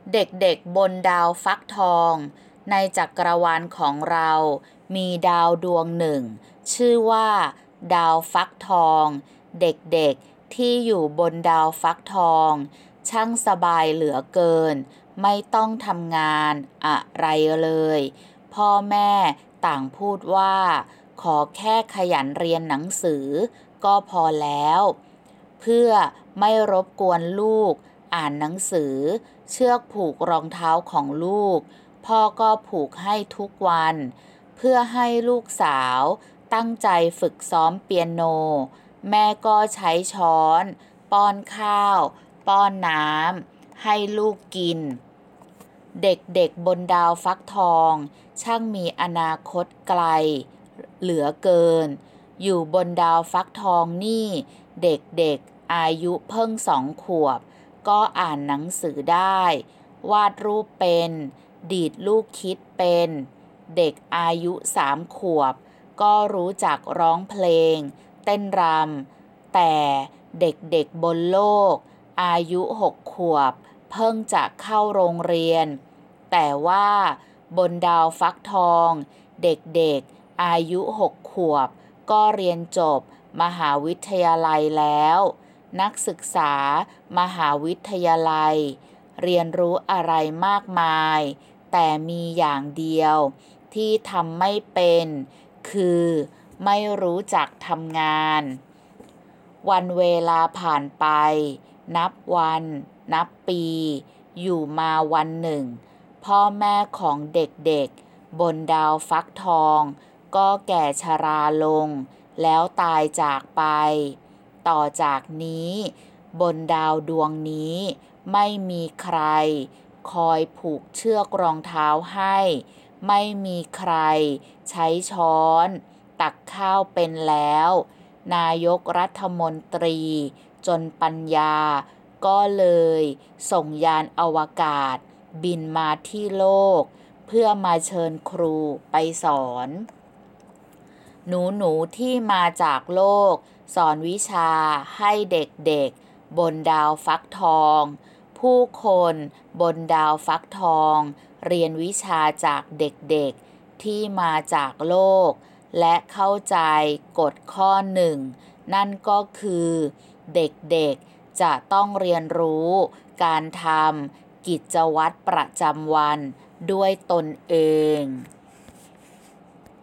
เด็กๆบนดาวฟักทองในจักรวาลของเรามีดาวดวงหนึ่งชื่อว่าดาวฟักทองเด็กๆที่อยู่บนดาวฟักทองช่างสบายเหลือเกินไม่ต้องทำงานอะไรเลยพ่อแม่ต่างพูดว่าขอแค่ขยันเรียนหนังสือก็พอแล้วเพื่อไม่รบกวนลูกอ่านหนังสือเชือกผูกรองเท้าของลูกพ่อก็ผูกให้ทุกวันเพื่อให้ลูกสาวตั้งใจฝึกซ้อมเปียโนแม่ก็ใช้ช้อนป้อนข้าวป้อนน้ำให้ลูกกินเด็กๆบนดาวฟักทองช่างมีอนาคตไกลเหลือเกินอยู่บนดาวฟักทองนี่เด็กๆอายุเพิ่ง2 ขวบก็อ่านหนังสือได้วาดรูปเป็นดีดลูกคิดเป็นเด็กอายุ3 ขวบก็รู้จักร้องเพลงเต้นรำแต่เด็กๆบนโลกอายุ6 ขวบเพิ่งจะเข้าโรงเรียนแต่ว่าบนดาวฟักทองเด็กๆอายุ6 ขวบก็เรียนจบมหาวิทยาลัยแล้วนักศึกษามหาวิทยาลัยเรียนรู้อะไรมากมายแต่มีอย่างเดียวที่ทำไม่เป็นคือไม่รู้จักทำงานวันเวลาผ่านไปนับวันนับปีอยู่มาวันหนึ่งพ่อแม่ของเด็กๆบนดาวฟักทองก็แก่ชราลงแล้วตายจากไปต่อจากนี้บนดาวดวงนี้ไม่มีใครคอยผูกเชือกรองเท้าให้ไม่มีใครใช้ช้อนตักข้าวเป็นแล้วนายกรัฐมนตรีจนปัญญาก็เลยส่งยานอวกาศบินมาที่โลกเพื่อมาเชิญครูไปสอนหนูที่มาจากโลกสอนวิชาให้เด็กๆบนดาวฟักทองผู้คนบนดาวฟักทองเรียนวิชาจากเด็กๆที่มาจากโลกและเข้าใจกฎข้อหนึ่งนั่นก็คือเด็กๆจะต้องเรียนรู้การทำกิจวัตรประจำวันด้วยตนเอง